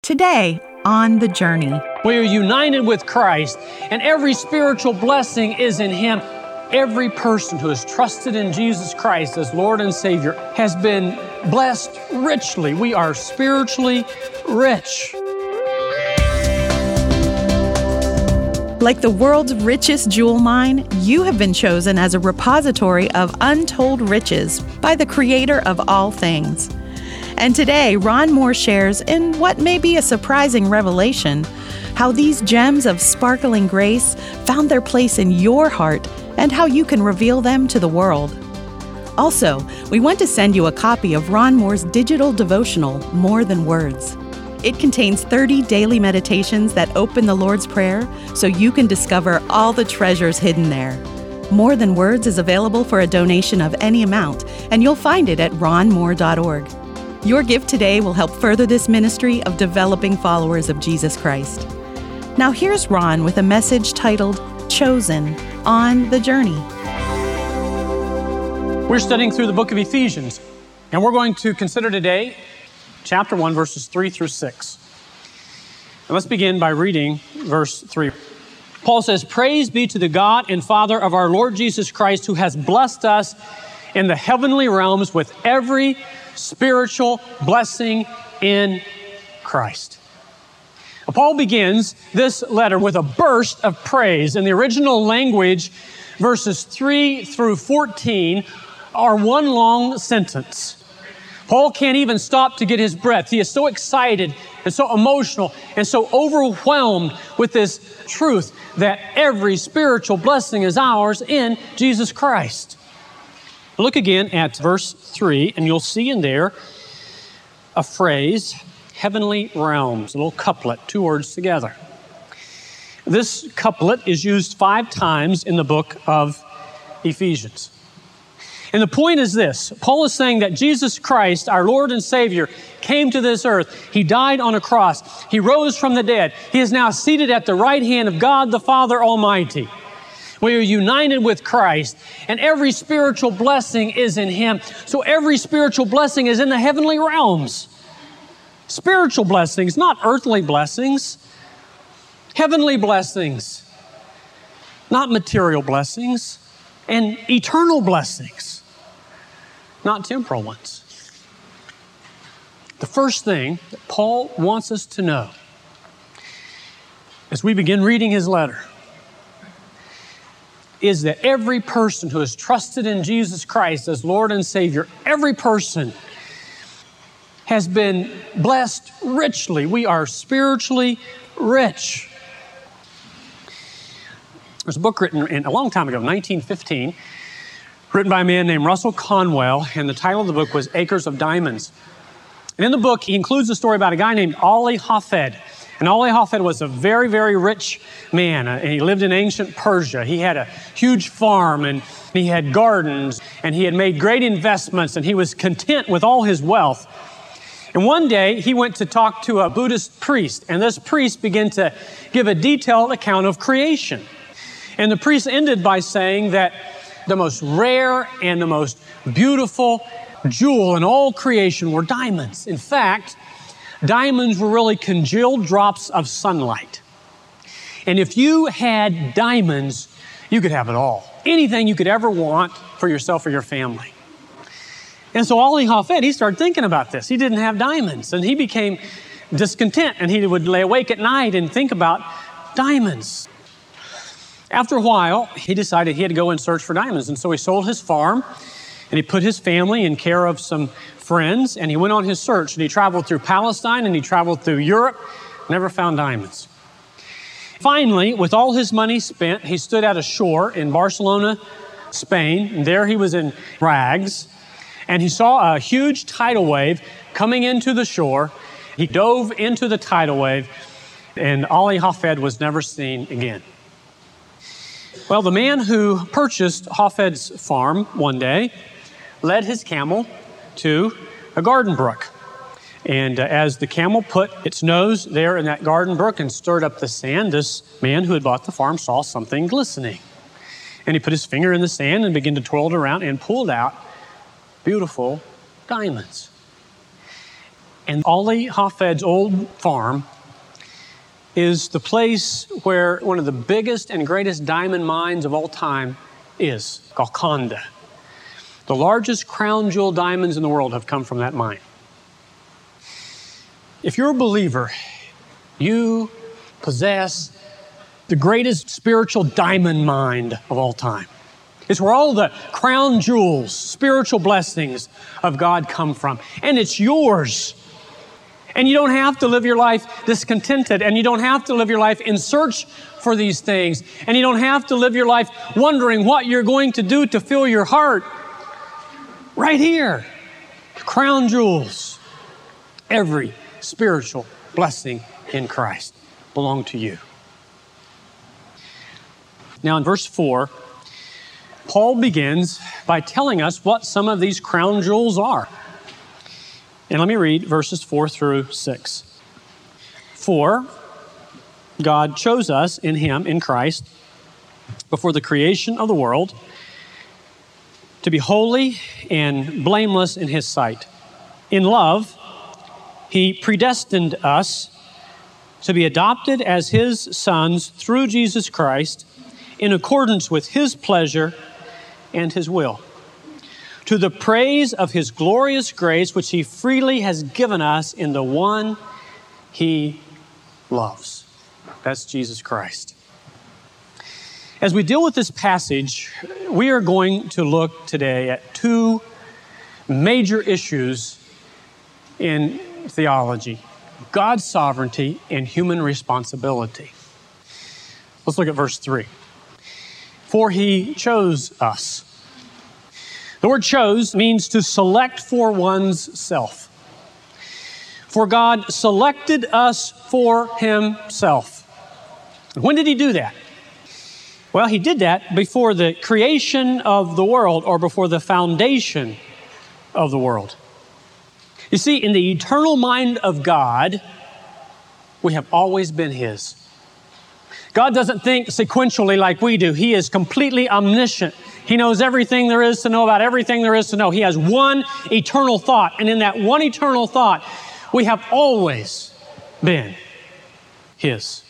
Today, on The Journey. We are united with Christ, and every spiritual blessing is in Him. Every person who has trusted in Jesus Christ as Lord and Savior has been blessed richly. We are spiritually rich. Like the world's richest jewel mine, you have been chosen as a repository of untold riches by the Creator of all things. And today, Ron Moore shares, in what may be a surprising revelation, how these gems of sparkling grace found their place in your heart and how you can reveal them to the world. Also, we want to send you a copy of Ron Moore's digital devotional, More Than Words. It contains 30 daily meditations that open the Lord's Prayer so you can discover all the treasures hidden there. More Than Words is available for a donation of any amount, and you'll find it at ronmoore.org. Your gift today will help further this ministry of developing followers of Jesus Christ. Now here's Ron with a message titled, Chosen, on the Journey. We're studying through the book of Ephesians, and we're going to consider today chapter 1, verses 3 through 6. And let's begin by reading verse 3. Paul says, "Praise be to the God and Father of our Lord Jesus Christ, who has blessed us in the heavenly realms with every spiritual blessing in Christ." Paul begins this letter with a burst of praise. In the original language, verses 3 through 14 are one long sentence. Paul can't even stop to get his breath. He is so excited and so emotional and so overwhelmed with this truth that every spiritual blessing is ours in Jesus Christ. Look again at verse 3, and you'll see in there a phrase, heavenly realms, a little couplet, two words together. This couplet is used 5 times in the book of Ephesians. And the point is this: Paul is saying that Jesus Christ, our Lord and Savior, came to this earth. He died on a cross. He rose from the dead. He is now seated at the right hand of God the Father Almighty. We are united with Christ, and every spiritual blessing is in Him. So every spiritual blessing is in the heavenly realms. Spiritual blessings, not earthly blessings. Heavenly blessings, not material blessings. And eternal blessings, not temporal ones. The first thing that Paul wants us to know as we begin reading his letter is that every person who has trusted in Jesus Christ as Lord and Savior, every person has been blessed richly. We are spiritually rich. There's a book written a long time ago, 1915, written by a man named Russell Conwell, and the title of the book was Acres of Diamonds. And in the book, he includes a story about a guy named Ali Hafed. And Ali Hafed was a very, very rich man, and he lived in ancient Persia. He had a huge farm, and he had gardens, and he had made great investments, and he was content with all his wealth. And one day, he went to talk to a Buddhist priest, and this priest began to give a detailed account of creation. And the priest ended by saying that the most rare and the most beautiful jewel in all creation were diamonds. In fact, diamonds were really congealed drops of sunlight. And if you had diamonds, you could have it all. Anything you could ever want for yourself or your family. And so Ali Hafed, he started thinking about this. He didn't have diamonds, and he became discontent, and he would lay awake at night and think about diamonds. After a while, he decided he had to go and search for diamonds, and so he sold his farm, and he put his family in care of some friends, and he went on his search, and he traveled through Palestine, and he traveled through Europe, never found diamonds. Finally, with all his money spent, he stood at a shore in Barcelona, Spain, and there he was in rags, and he saw a huge tidal wave coming into the shore. He dove into the tidal wave, and Ali Hafed was never seen again. Well, the man who purchased Hafed's farm one day led his camel to a garden brook. And as the camel put its nose there in that garden brook and stirred up the sand, this man who had bought the farm saw something glistening. And he put his finger in the sand and began to twirl it around and pulled out beautiful diamonds. And Ali Hafed's old farm is the place where one of the biggest and greatest diamond mines of all time is, Golconda. The largest crown jewel diamonds in the world have come from that mine. If you're a believer, you possess the greatest spiritual diamond mine of all time. It's where all the crown jewels, spiritual blessings of God come from. And it's yours. And you don't have to live your life discontented. And you don't have to live your life in search for these things. And you don't have to live your life wondering what you're going to do to fill your heart. Right here, crown jewels. Every spiritual blessing in Christ belong to you. Now in verse 4, Paul begins by telling us what some of these crown jewels are. And let me read verses 4 through 6. For God chose us in Him, in Christ, before the creation of the world, to be holy and blameless in His sight. In love, He predestined us to be adopted as His sons through Jesus Christ in accordance with His pleasure and His will, to the praise of His glorious grace, which He freely has given us in the one He loves. That's Jesus Christ. As we deal with this passage, we are going to look today at two major issues in theology: God's sovereignty and human responsibility. Let's look at verse 3. For He chose us. The word chose means to select for one's self. For God selected us for Himself. When did He do that? Well, He did that before the creation of the world, or before the foundation of the world. You see, in the eternal mind of God, we have always been His. God doesn't think sequentially like we do. He is completely omniscient. He knows everything there is to know about everything there is to know. He has one eternal thought. And in that one eternal thought, we have always been His.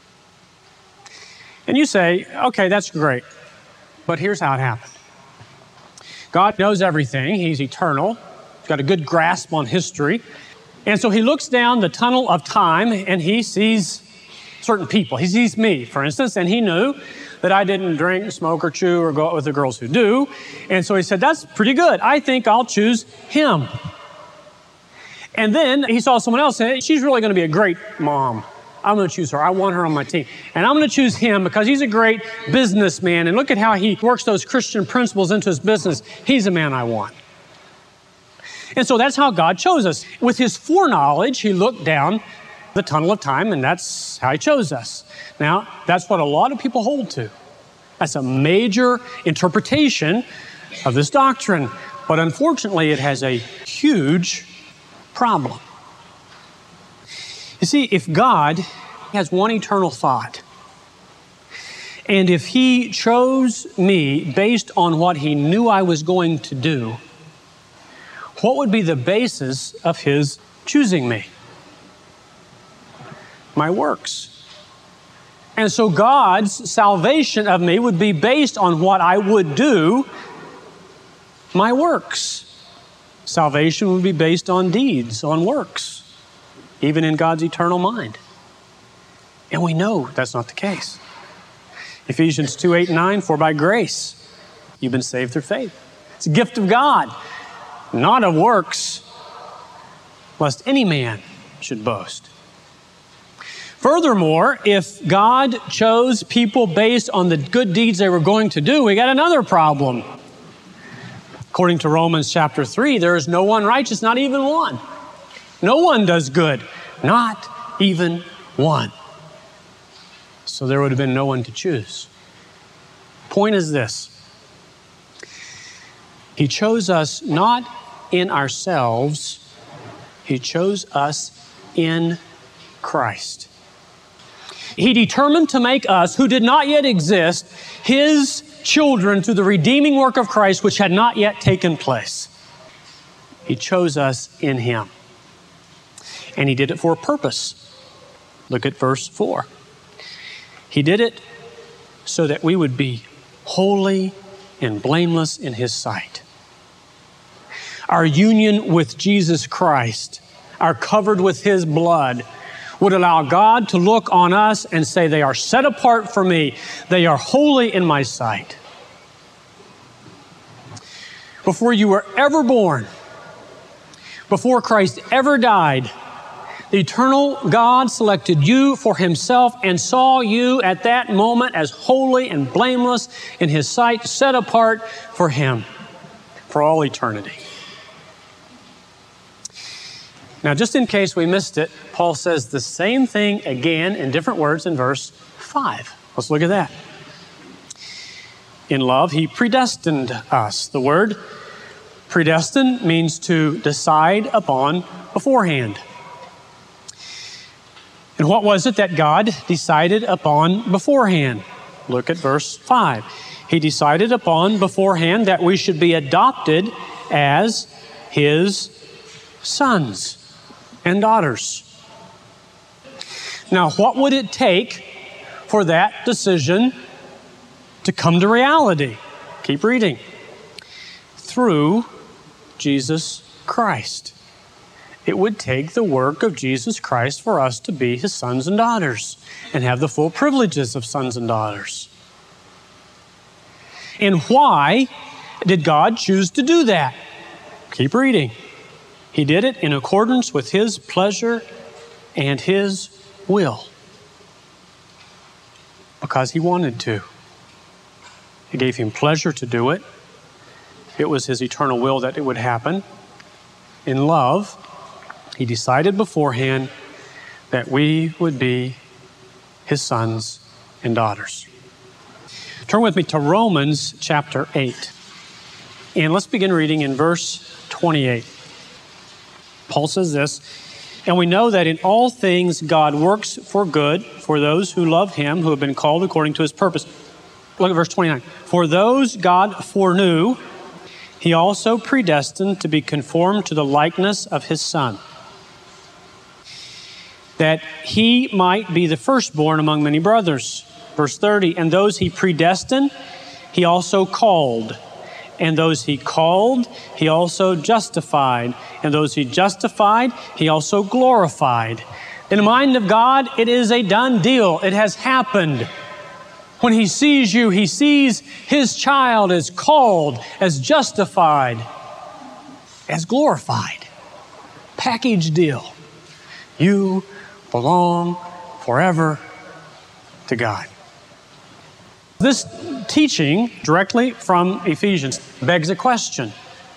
And you say, okay, that's great. But here's how it happened. God knows everything. He's eternal. He's got a good grasp on history. And so He looks down the tunnel of time and He sees certain people. He sees me, for instance, and He knew that I didn't drink, smoke, or chew, or go out with the girls who do. And so He said, that's pretty good. I think I'll choose him. And then He saw someone else and she's really going to be a great mom. I'm going to choose her. I want her on my team. And I'm going to choose him because he's a great businessman. And look at how he works those Christian principles into his business. He's a man I want. And so that's how God chose us. With His foreknowledge, He looked down the tunnel of time, and that's how He chose us. Now, that's what a lot of people hold to. That's a major interpretation of this doctrine. But unfortunately, it has a huge problem. You see, if God has one eternal thought, and if He chose me based on what He knew I was going to do, what would be the basis of His choosing me? My works. And so God's salvation of me would be based on what I would do, my works. Salvation would be based on deeds, on works, even in God's eternal mind. And we know that's not the case. Ephesians 2:8-9, for by grace you've been saved through faith. It's a gift of God, not of works, lest any man should boast. Furthermore, if God chose people based on the good deeds they were going to do, we got another problem. According to Romans chapter 3, there is no one righteous, not even one. No one does good, not even one. So there would have been no one to choose. Point is this. He chose us not in ourselves. He chose us in Christ. He determined to make us, who did not yet exist, His children through the redeeming work of Christ, which had not yet taken place. He chose us in Him. And he did it for a purpose. Look at verse 4. He did it so that we would be holy and blameless in his sight. Our union with Jesus Christ, our covered with his blood, would allow God to look on us and say, they are set apart for me. They are holy in my sight. Before you were ever born, before Christ ever died, the eternal God selected you for himself and saw you at that moment as holy and blameless in his sight, set apart for him for all eternity. Now, just in case we missed it, Paul says the same thing again in different words in verse 5. Let's look at that. In love, he predestined us. The word predestined means to decide upon beforehand. And what was it that God decided upon beforehand? Look at verse 5. He decided upon beforehand that we should be adopted as his sons and daughters. Now, what would it take for that decision to come to reality? Keep reading. Through Jesus Christ. It would take the work of Jesus Christ for us to be his sons and daughters and have the full privileges of sons and daughters. And why did God choose to do that? Keep reading. He did it in accordance with his pleasure and his will. Because he wanted to. It gave him pleasure to do it. It was his eternal will that it would happen. In love, he decided beforehand that we would be his sons and daughters. Turn with me to Romans chapter 8. And let's begin reading in verse 28. Paul says this, and we know that in all things God works for good for those who love him, who have been called according to his purpose. Look at verse 29. For those God foreknew, he also predestined to be conformed to the likeness of his Son, that he might be the firstborn among many brothers. Verse 30, and those he predestined, he also called. And those he called, he also justified. And those he justified, he also glorified. In the mind of God, it is a done deal. It has happened. When he sees you, he sees his child as called, as justified, as glorified. Package deal. You belong forever to God. This teaching directly from Ephesians begs a question.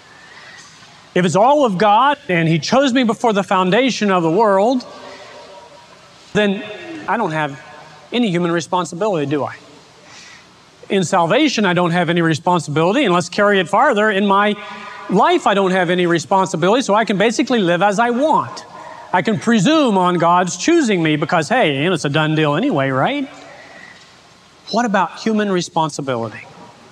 If it's all of God and he chose me before the foundation of the world, then I don't have any human responsibility, do I? In salvation, I don't have any responsibility, and let's carry it farther. In my life, I don't have any responsibility, so I can basically live as I want. I can presume on God's choosing me because, hey, it's a done deal anyway, right? What about human responsibility?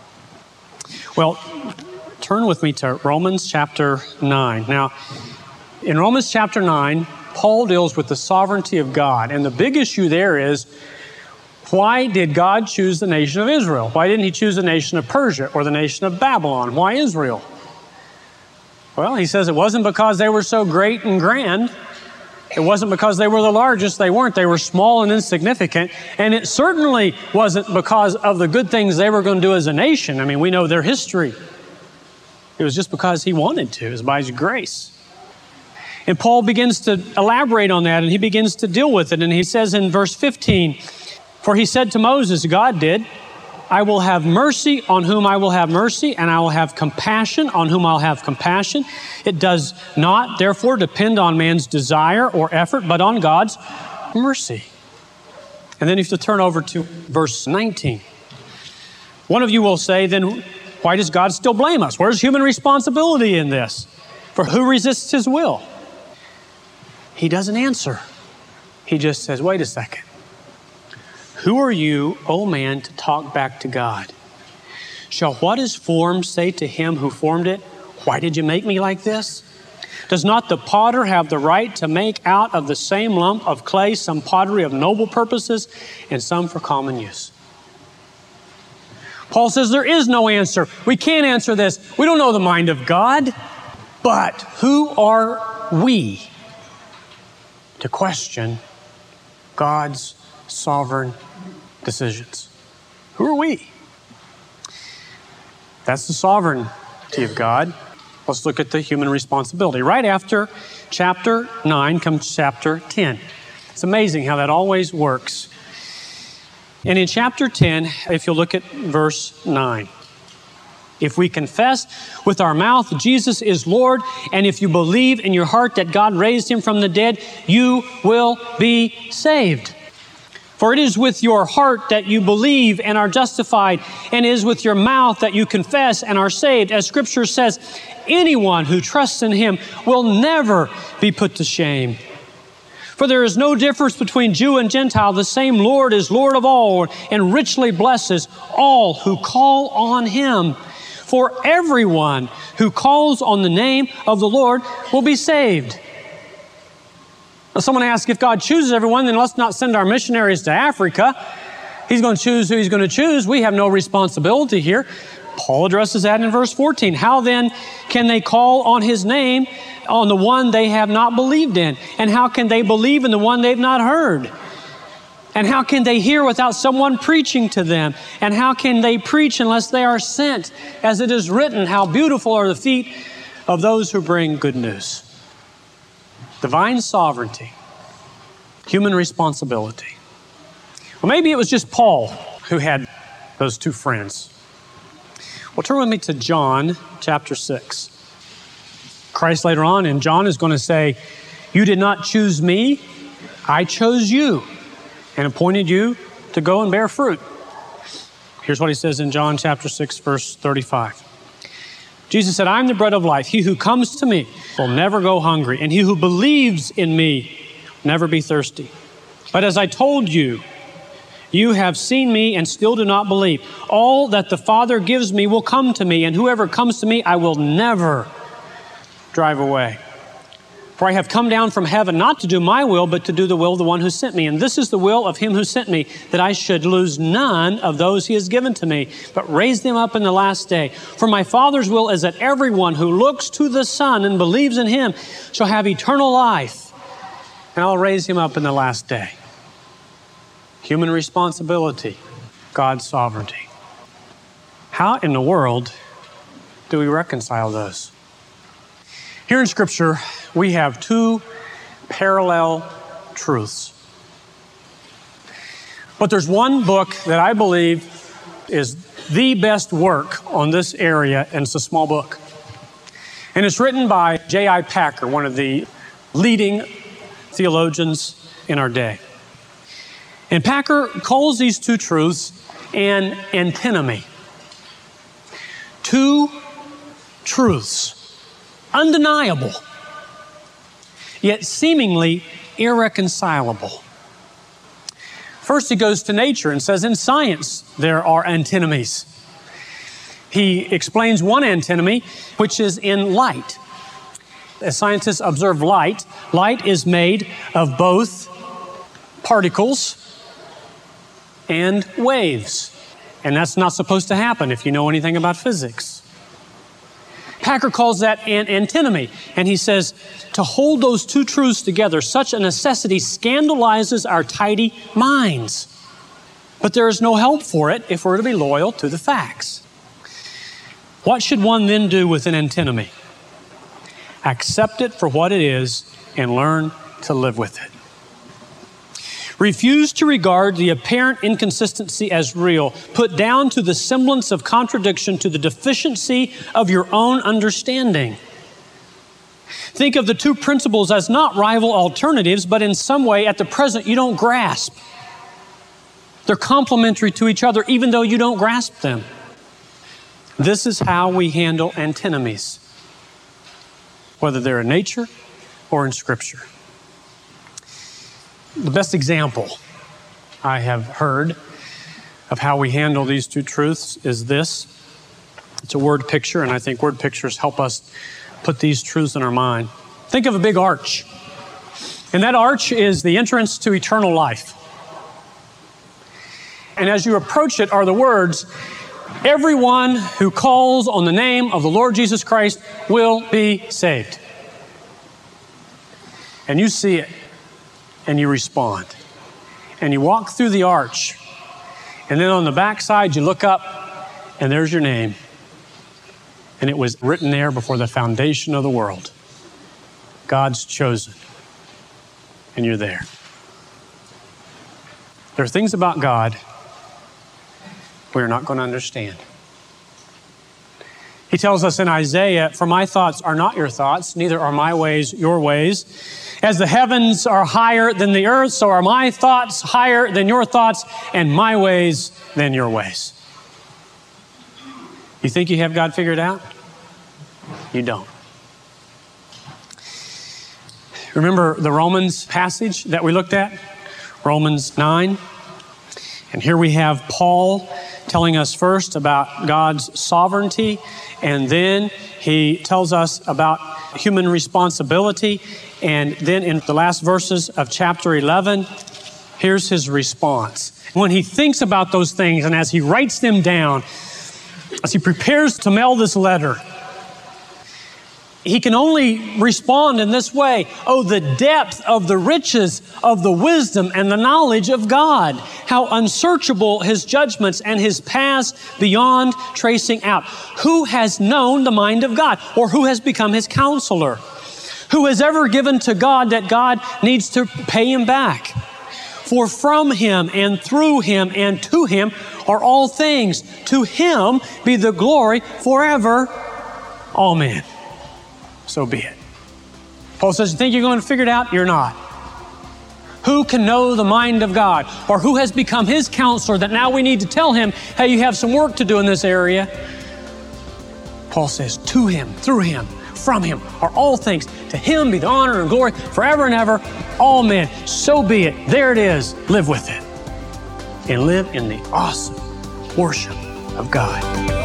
Well, turn with me to Romans chapter 9. Now, in Romans chapter 9, Paul deals with the sovereignty of God. And the big issue there is, why did God choose the nation of Israel? Why didn't he choose the nation of Persia or the nation of Babylon? Why Israel? Well, he says it wasn't because they were so great and grand. It wasn't because they were the largest. They weren't. They were small and insignificant. And it certainly wasn't because of the good things they were going to do as a nation. I mean, we know their history. It was just because he wanted to. It was by his grace. And Paul begins to elaborate on that, and he begins to deal with it. And he says in verse 15, for he said to Moses, God did, I will have mercy on whom I will have mercy, and I will have compassion on whom I'll have compassion. It does not, therefore, depend on man's desire or effort, but on God's mercy. And then you have to turn over to verse 19. One of you will say, then why does God still blame us? Where's human responsibility in this? For who resists his will? He doesn't answer. He just says, wait a second. Who are you, O man, to talk back to God? Shall what is formed say to him who formed it, why did you make me like this? Does not the potter have the right to make out of the same lump of clay some pottery of noble purposes and some for common use? Paul says there is no answer. We can't answer this. We don't know the mind of God. But who are we to question God's sovereign decisions? Who are we? That's the sovereignty of God. Let's look at the human responsibility. Right after chapter 9 comes chapter 10. It's amazing how that always works. And in chapter 10, if you'll look at verse 9, if we confess with our mouth Jesus is Lord, and if you believe in your heart that God raised him from the dead, you will be saved. For it is with your heart that you believe and are justified, and it is with your mouth that you confess and are saved. As Scripture says, anyone who trusts in him will never be put to shame. For there is no difference between Jew and Gentile. The same Lord is Lord of all and richly blesses all who call on him. For everyone who calls on the name of the Lord will be saved. Now, someone asks, if God chooses everyone, then let's not send our missionaries to Africa. He's going to choose who he's going to choose. We have no responsibility here. Paul addresses that in verse 14. How then can they call on his name on the one they have not believed in? And how can they believe in the one they've not heard? And how can they hear without someone preaching to them? And how can they preach unless they are sent? As it is written, how beautiful are the feet of those who bring good news. Divine sovereignty, human responsibility. Well, maybe it was just Paul who had those two friends. Well, turn with me to John chapter 6. Christ later on in John is going to say, you did not choose me, I chose you and appointed you to go and bear fruit. Here's what he says in John chapter 6, verse 35. Jesus said, I am the bread of life. He who comes to me will never go hungry, and he who believes in me will never be thirsty. But as I told you, you have seen me and still do not believe. All that the Father gives me will come to me, and whoever comes to me, I will never drive away. For I have come down from heaven not to do my will, but to do the will of the one who sent me. And this is the will of him who sent me, that I should lose none of those he has given to me, but raise them up in the last day. For my Father's will is that everyone who looks to the Son and believes in him shall have eternal life, and I'll raise him up in the last day. Human responsibility, God's sovereignty. How in the world do we reconcile those? Here in Scripture, we have two parallel truths. But there's one book that I believe is the best work on this area, and it's a small book. And it's written by J.I. Packer, one of the leading theologians in our day. And Packer calls these two truths an antinomy. Two truths, undeniable, yet seemingly irreconcilable. First, he goes to nature and says, in science, there are antinomies. He explains one antinomy, which is in light. As scientists observe light, light is made of both particles and waves. And that's not supposed to happen if you know anything about physics. Packer calls that an antinomy, and he says, to hold those two truths together, such a necessity scandalizes our tidy minds. But there is no help for it if we're to be loyal to the facts. What should one then do with an antinomy? Accept it for what it is and learn to live with it. Refuse to regard the apparent inconsistency as real. Put down to the semblance of contradiction to the deficiency of your own understanding. Think of the two principles as not rival alternatives, but in some way at the present you don't grasp. They're complementary to each other even though you don't grasp them. This is how we handle antinomies, whether they're in nature or in Scripture. The best example I have heard of how we handle these two truths is this. It's a word picture, and I think word pictures help us put these truths in our mind. Think of a big arch. And that arch is the entrance to eternal life. And as you approach it are the words, everyone who calls on the name of the Lord Jesus Christ will be saved. And you see it, and you respond. And you walk through the arch, and then on the backside you look up, and there's your name. And it was written there before the foundation of the world. God's chosen. And you're there. There are things about God we're not going to understand. He tells us in Isaiah, "For my thoughts are not your thoughts, neither are my ways your ways. As the heavens are higher than the earth, so are my thoughts higher than your thoughts, and my ways than your ways." You think you have God figured out? You don't. Remember the Romans passage that we looked at? Romans 9. And here we have Paul telling us first about God's sovereignty, and then he tells us about human responsibility. And then in the last verses of chapter 11, here's his response. When he thinks about those things and as he writes them down, as he prepares to mail this letter, he can only respond in this way. Oh, the depth of the riches of the wisdom and the knowledge of God. How unsearchable his judgments and his paths beyond tracing out. Who has known the mind of God? Or who has become his counselor? Who has ever given to God that God needs to pay him back? For from him and through him and to him are all things. To him be the glory forever. Amen. So be it. Paul says, you think you're going to figure it out? You're not. Who can know the mind of God? Or who has become his counselor that now we need to tell him, hey, you have some work to do in this area? Paul says, to him, through him, from him are all things. To him be the honor and glory forever and ever. Amen. So be it. There it is. Live with it. And live in the awesome worship of God.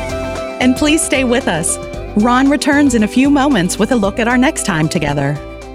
And please stay with us. Ron returns in a few moments with a look at our next time together.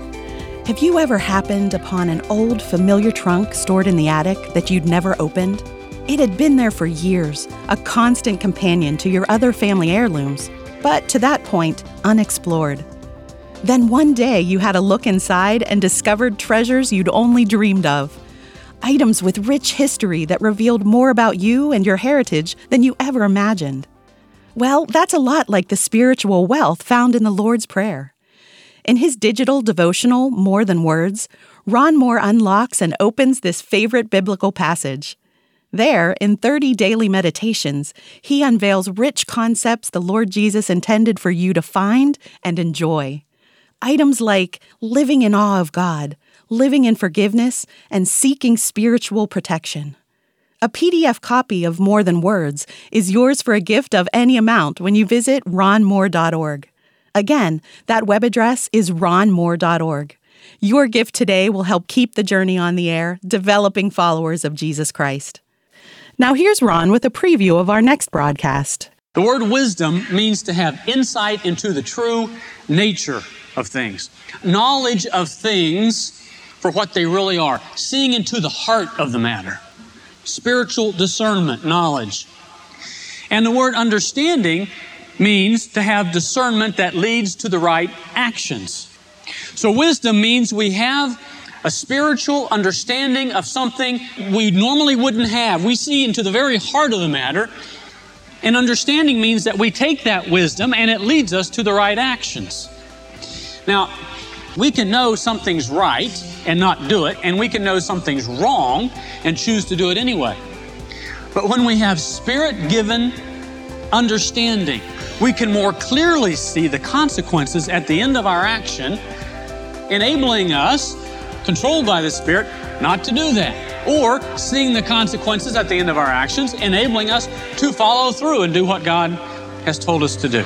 Have you ever happened upon an old familiar trunk stored in the attic that you'd never opened? It had been there for years, a constant companion to your other family heirlooms, but to that point, unexplored. Then one day you had a look inside and discovered treasures you'd only dreamed of. Items with rich history that revealed more about you and your heritage than you ever imagined. Well, that's a lot like the spiritual wealth found in the Lord's Prayer. In his digital devotional, More Than Words, Ron Moore unlocks and opens this favorite biblical passage. There, in 30 daily meditations, he unveils rich concepts the Lord Jesus intended for you to find and enjoy. Items like living in awe of God, living in forgiveness, and seeking spiritual protection. A PDF copy of More Than Words is yours for a gift of any amount when you visit ronmoore.org. Again, that web address is ronmoore.org. Your gift today will help keep the journey on the air, developing followers of Jesus Christ. Now here's Ron with a preview of our next broadcast. The word wisdom means to have insight into the true nature of things. Knowledge of things for what they really are. Seeing into the heart of the matter. Spiritual discernment, knowledge. And the word understanding means to have discernment that leads to the right actions. So wisdom means we have a spiritual understanding of something we normally wouldn't have. We see into the very heart of the matter. And understanding means that we take that wisdom and it leads us to the right actions. Now, we can know something's right and not do it, and we can know something's wrong and choose to do it anyway. But when we have Spirit-given understanding, we can more clearly see the consequences at the end of our action, enabling us, controlled by the Spirit, not to do that. Or seeing the consequences at the end of our actions, enabling us to follow through and do what God has told us to do.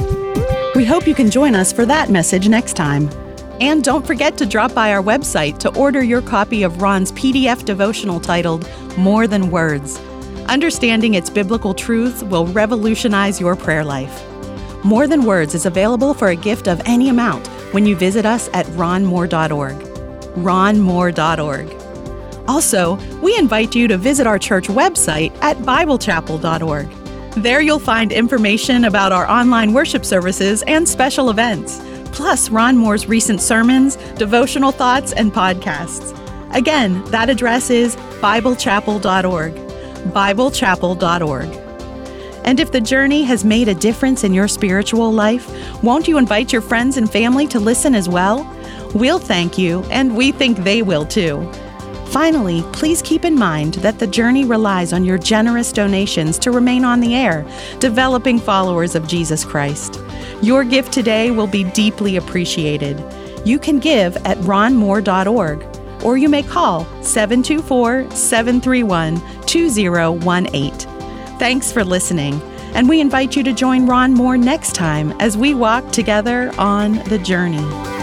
We hope you can join us for that message next time. And don't forget to drop by our website to order your copy of Ron's PDF devotional titled More Than Words. Understanding its biblical truths will revolutionize your prayer life. More Than Words is available for a gift of any amount when you visit us at ronmoore.org. ronmoore.org. Also, we invite you to visit our church website at biblechapel.org. There you'll find information about our online worship services and special events, plus Ron Moore's recent sermons, devotional thoughts, and podcasts. Again, that address is biblechapel.org. biblechapel.org. And if the journey has made a difference in your spiritual life, won't you invite your friends and family to listen as well? We'll thank you, and we think they will too. Finally, please keep in mind that the journey relies on your generous donations to remain on the air, developing followers of Jesus Christ. Your gift today will be deeply appreciated. You can give at ronmoore.org, or you may call 724-731-2018. Thanks for listening, and we invite you to join Ron Moore next time as we walk together on the journey.